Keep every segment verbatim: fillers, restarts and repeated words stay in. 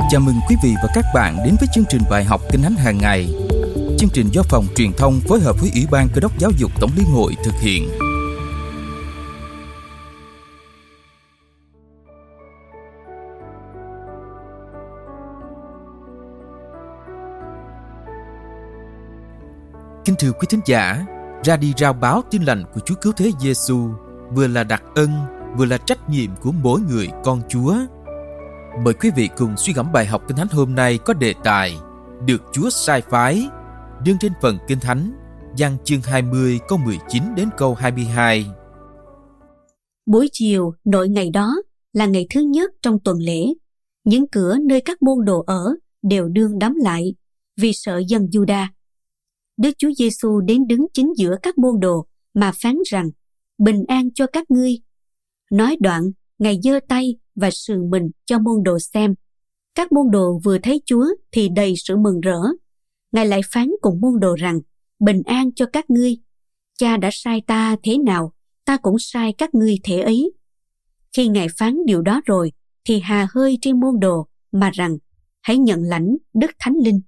Chào mừng quý vị và các bạn đến với chương trình bài học Kinh Thánh hàng ngày. Chương trình do Phòng Truyền thông phối hợp với Ủy ban Cơ đốc Giáo dục Tổng liên hội thực hiện. Kính thưa quý thính giả, ra đi rao báo tin lành của Chúa Cứu Thế Giêsu vừa là đặc ân, vừa là trách nhiệm của mỗi người con Chúa. Mời quý vị cùng suy gẫm bài học Kinh Thánh hôm nay có đề tài Được Chúa sai phái, đương trên phần Kinh Thánh, Giăng chương hai mươi câu mười chín đến câu hai mươi hai. Buổi chiều nội ngày đó là ngày thứ nhất trong tuần lễ. Những cửa nơi các môn đồ ở đều đương đóng lại vì sợ dân Giu-đa. Đức Chúa Giêsu đến đứng chính giữa các môn đồ mà phán rằng: Bình an cho các ngươi. Nói đoạn, Ngài giơ tay và sườn mình cho môn đồ xem. Các môn đồ vừa thấy Chúa thì đầy sự mừng rỡ. Ngài lại phán cùng môn đồ rằng: Bình an cho các ngươi. Cha đã sai ta thế nào, ta cũng sai các ngươi thế ấy. Khi Ngài phán điều đó rồi, thì hà hơi trên môn đồ mà rằng: Hãy nhận lãnh Đức Thánh Linh.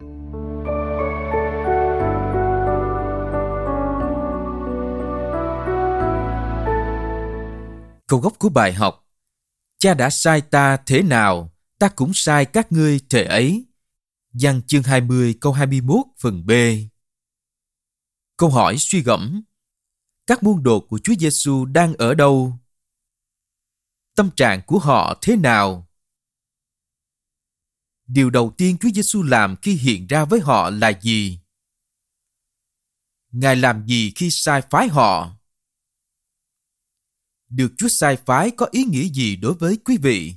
Câu gốc của bài học: Cha đã sai ta thế nào, ta cũng sai các ngươi thể ấy. Giăng chương hai mươi câu hai mươi mốt phần B. Câu hỏi suy gẫm: các môn đồ của Chúa Giêsu đang ở đâu? Tâm trạng của họ thế nào? Điều đầu tiên Chúa Giêsu làm khi hiện ra với họ là gì? Ngài làm gì khi sai phái họ? Được Chúa sai phái có ý nghĩa gì đối với quý vị?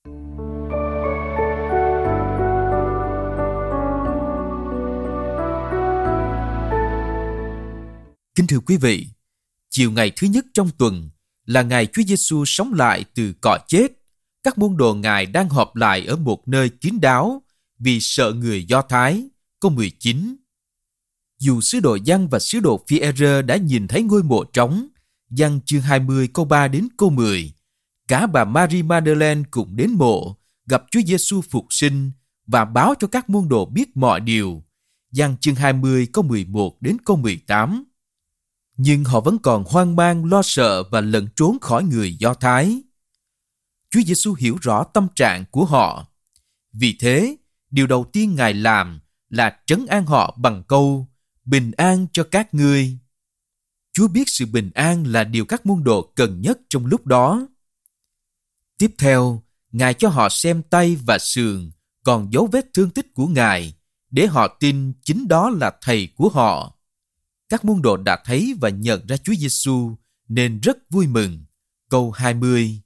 Kính thưa quý vị, chiều ngày thứ nhất trong tuần là ngày Chúa Giêsu sống lại từ cõi chết. Các môn đồ Ngài đang họp lại ở một nơi kín đáo vì sợ người Do Thái. Câu mười chín. Dù sứ đồ Giăng và sứ đồ Phi-e-rơ đã nhìn thấy ngôi mộ trống, Giăng chương hai mươi câu ba đến câu mười, cả bà Mary Magdalene cũng đến mộ, gặp Chúa Giêsu phục sinh và báo cho các môn đồ biết mọi điều. Giăng chương hai mươi câu mười một đến câu mười tám. Nhưng họ vẫn còn hoang mang, lo sợ và lẩn trốn khỏi người Do Thái. Chúa Giêsu hiểu rõ tâm trạng của họ. Vì thế, điều đầu tiên Ngài làm là trấn an họ bằng câu: Bình an cho các ngươi. Chúa biết sự bình an là điều các môn đồ cần nhất trong lúc đó. Tiếp theo, Ngài cho họ xem tay và sườn, còn dấu vết thương tích của Ngài, để họ tin chính đó là Thầy của họ. Các môn đồ đã thấy và nhận ra Chúa Giêsu nên rất vui mừng. Câu hai mươi.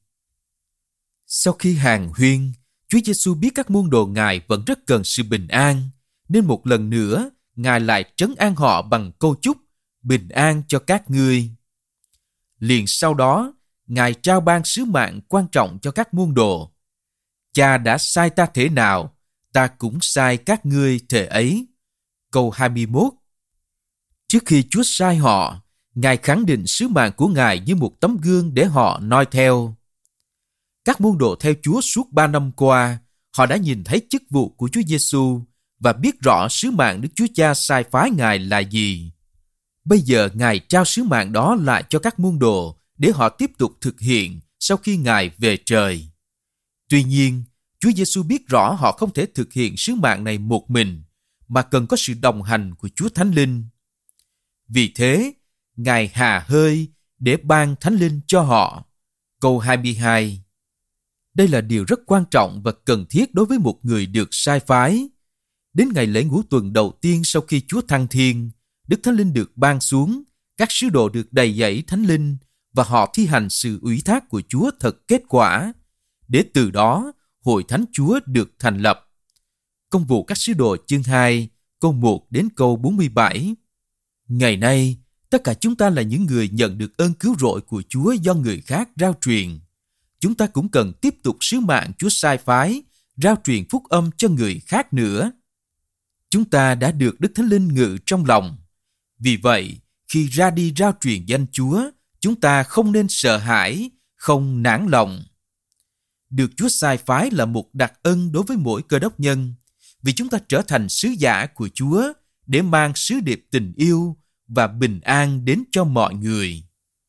Sau khi hàn huyên, Chúa Giêsu biết các môn đồ Ngài vẫn rất cần sự bình an, nên một lần nữa Ngài lại trấn an họ bằng câu chúc: Bình an cho các ngươi. Liền sau đó, Ngài trao ban sứ mạng quan trọng cho các môn đồ. Cha đã sai ta thế nào, ta cũng sai các ngươi thể ấy. Câu hai mươi mốt. Trước khi Chúa sai họ, Ngài khẳng định sứ mạng của Ngài như một tấm gương để họ noi theo. Các môn đồ theo Chúa suốt ba năm qua, họ đã nhìn thấy chức vụ của Chúa Giêsu và biết rõ sứ mạng Đức Chúa Cha sai phái Ngài là gì. Bây giờ Ngài trao sứ mạng đó lại cho các môn đồ để họ tiếp tục thực hiện sau khi Ngài về trời. Tuy nhiên, Chúa Giêsu biết rõ họ không thể thực hiện sứ mạng này một mình, mà cần có sự đồng hành của Chúa Thánh Linh. Vì thế, Ngài hà hơi để ban Thánh Linh cho họ. Câu hai mươi hai. Đây là điều rất quan trọng và cần thiết đối với một người được sai phái. Đến ngày lễ ngũ tuần đầu tiên sau khi Chúa thăng thiên, Đức Thánh Linh được ban xuống, các sứ đồ được đầy dẫy Thánh Linh và họ thi hành sự ủy thác của Chúa thật kết quả, để từ đó Hội Thánh Chúa được thành lập. Công vụ các sứ đồ chương hai, câu một đến câu bốn mươi bảy. Ngày nay, tất cả chúng ta là những người nhận được ơn cứu rỗi của Chúa do người khác rao truyền. Chúng ta cũng cần tiếp tục sứ mạng Chúa sai phái, rao truyền phúc âm cho người khác nữa. Chúng ta đã được Đức Thánh Linh ngự trong lòng. Vì vậy, khi ra đi rao truyền danh Chúa, chúng ta không nên sợ hãi, không nản lòng. được Chúa sai phái là một đặc ân đối với mỗi Cơ Đốc nhân, vì chúng ta trở thành sứ giả của Chúa để mang sứ điệp tình yêu và bình an đến cho mọi người.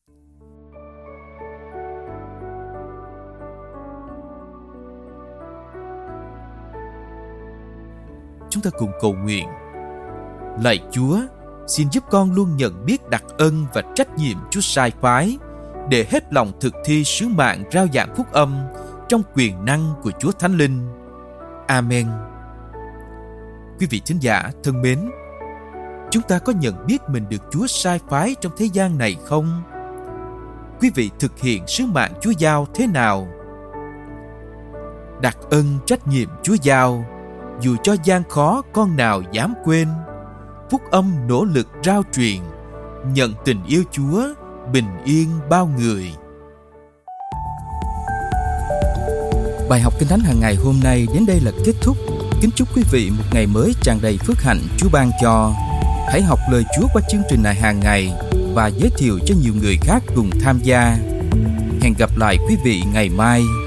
Chúng ta cùng cầu nguyện. Lạy Chúa, xin giúp con luôn nhận biết đặc ân và trách nhiệm Chúa sai phái để hết lòng thực thi sứ mạng rao giảng phúc âm trong quyền năng của Chúa Thánh Linh. Amen. Quý vị thính giả thân mến, chúng ta có nhận biết mình được Chúa sai phái trong thế gian này không? Quý vị thực hiện sứ mạng Chúa giao thế nào? Đặc ân trách nhiệm Chúa giao, dù cho gian khó con nào dám quên. Phúc âm nỗ lực rao truyền, nhận tình yêu Chúa, bình yên bao người. Bài học Kinh Thánh hàng ngày hôm nay đến đây là kết thúc. Kính chúc quý vị một ngày mới tràn đầy phước hạnh Chúa ban cho. Hãy học lời Chúa qua chương trình này hàng ngày và giới thiệu cho nhiều người khác cùng tham gia. Hẹn gặp lại quý vị ngày mai.